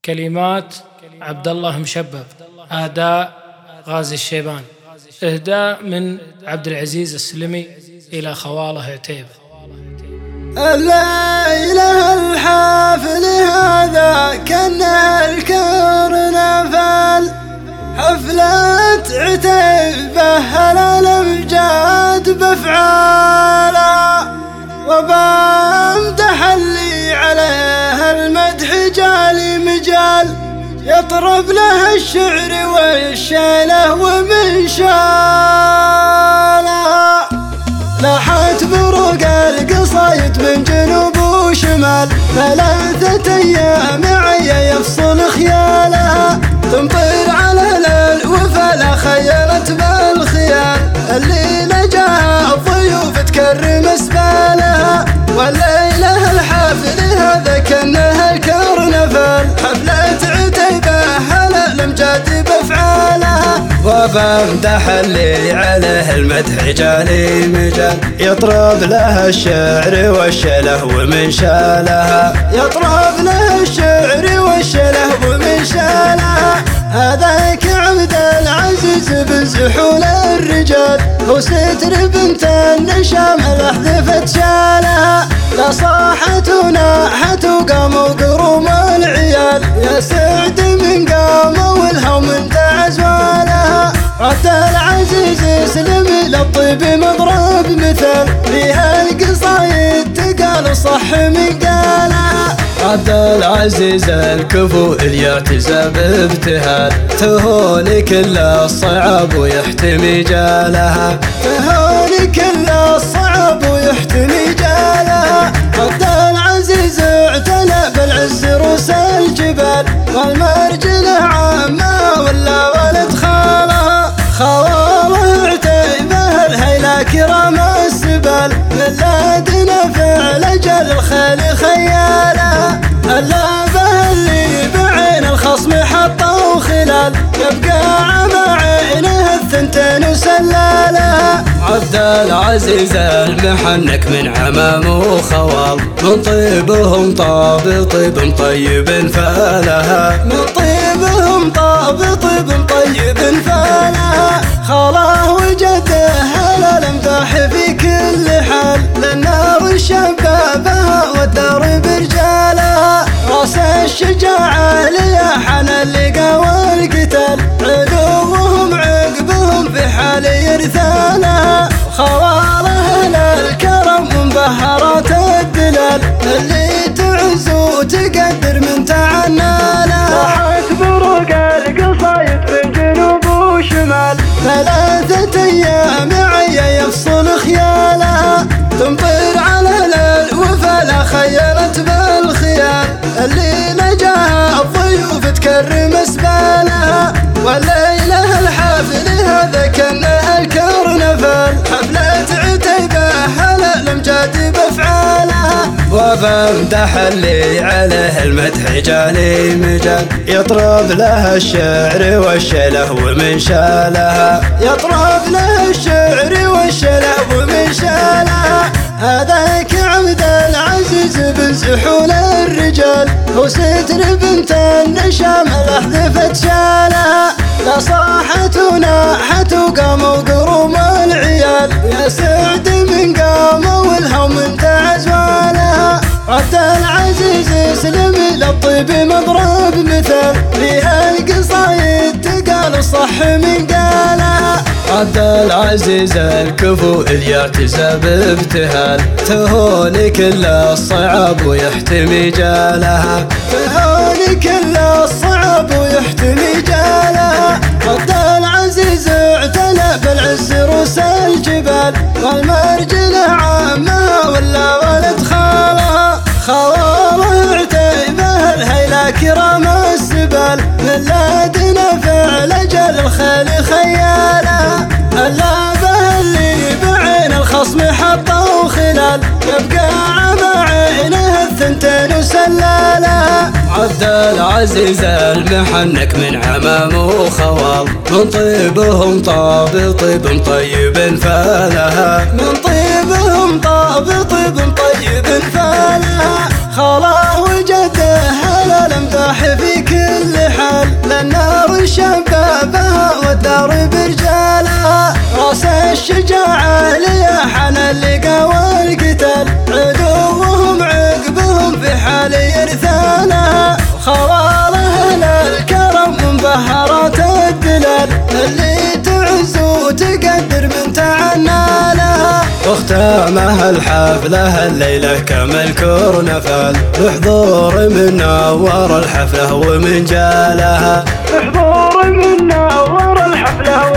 كلمات عبد الله مشبب، أداء غازي الشيبان، إهداء من عبد العزيز السلمي إلى خواله عتيب. الليلة الحافل هذا كأنها الكرنفال، حفلة عتيب بهل الأمجاد بأفعالها، وبامدح اللي عليها المدح جالي مجال، يطرب له الشعر والشيله ومن شالها، لاحت بروق القصايد من جنوب وشمال، 3 أيام عيا يفصل خيالها، تمطر على الوفا لا خيلت بالخيال، الليلة جاها الضيوف تكرم اسبالها، والليلة الحافل هذا كأنها الكرنفال، حفلة عتيبة هلا الأمجاد بأفعالها، وبمدح اللي عليه المدح جالي مجال، يطرب له الشعر والشله ومن شالها، يطرب له الشعر والشله ومن شالها، هذاك عبد العزيز بن زحول الرجال، هو ستر بنت النشام لحذفت شالها، لا صاحت وناحت وقاموا قروم العيال، يا سعد من قاموا والهوم انتعز والها، عبد العزيز يسلم للطيب مضرب مثال، فيها القصايد تقال صح من قالها، عبد العزيز الكفو الياتزى بابتهال، تهوني كل الصعب ويحتمي جالها، تهوني كل الصعب ويحتمي جالها، عبد العزيز اعتنى بالعز روس الجبال، والمرجل عامة ولا ولد خالها، خواله عتيبه الهيلا كرام السبال، من لدن فعل جل الخيل خيالها، اللعبة اللي بعين الخصم حطوا خلال، يبقى عمى عينه 2 وسلالها، عبد العزيز المحنك من عمام وخوال، من طيبهم طاب طيب طيب فالها، من طيبهم طاب طيب طيب فالها، خاله وجده هلا الامداح في كل حال، للنار الشبابها والدار برجالها، راس الشجاعة ليحن اللقا والقتال، عدوهم عقبهم في حال يرثالها، خواله للكرم مبهرات الدلال، اللي تعز وتقدر من تعنالها، لاحت بروق القصايد من جنوب وشمال، 3 أيام عيا يفصل خيالها، تمطر على الوفا لا خيلت بالخيال، الليلة جاها الضيوف تكرم اسبالها، والليلة الحافل هذا كأنها الكرنفال، حفلة عتيبة هلا الأمجاد بأفعالها، وبمدح اللي عليه المدح جالي مجال، يطرب له الشعر والشله ومن شالها، يطرب له الشعر والشله ومن شالها، هذاك عبد العزيز بن زحول الرجال، هو ستر بنت النشام لحذفت شالها، لا صاحت وناحت وقاموا قروم العيال، يا سعد من قاموا والهوم انتعز والها، عبد العزيز يسلم للطيب مضرب مثال، فيها القصايد تقال صح من قالها، عبد العزيز الكفو الياتزى بابتهال، تهوني كل الصعب ويحتمي جالها، تهوني كل الصعب ويحتمي جالها، عبد العزيز اعتنى بالعز روس الجبال، والمرجل عامة ولا ولد خالها، خواله عتيبه الهيلا كرام السبال، من لدن فعل جل الخيل خيالها، اللعبة اللي بعين الخصم حطوا خلال، يبقى عمى عينه 2 وسلالها، عبد العزيز المحنك من عمام وخوال، من طيبهم طاب طيب طيب فالها، من طيبهم طاب طيب طيب فالها، خاله وجده على الامداح في كل حال، للنار شبابها والدار برجالها. راس الشجاعة ليحن اللقا والقتال، عدوهم عقبهم في حال يرثانها. خواله للكرم من بهرات الدلال، اللي تعز وتقدر من تعنى لها. واختامها الحفلة الليلة كمل كرنفال، بحضور من نور الحفلة ومن جالها. بحضور من نور الحفلة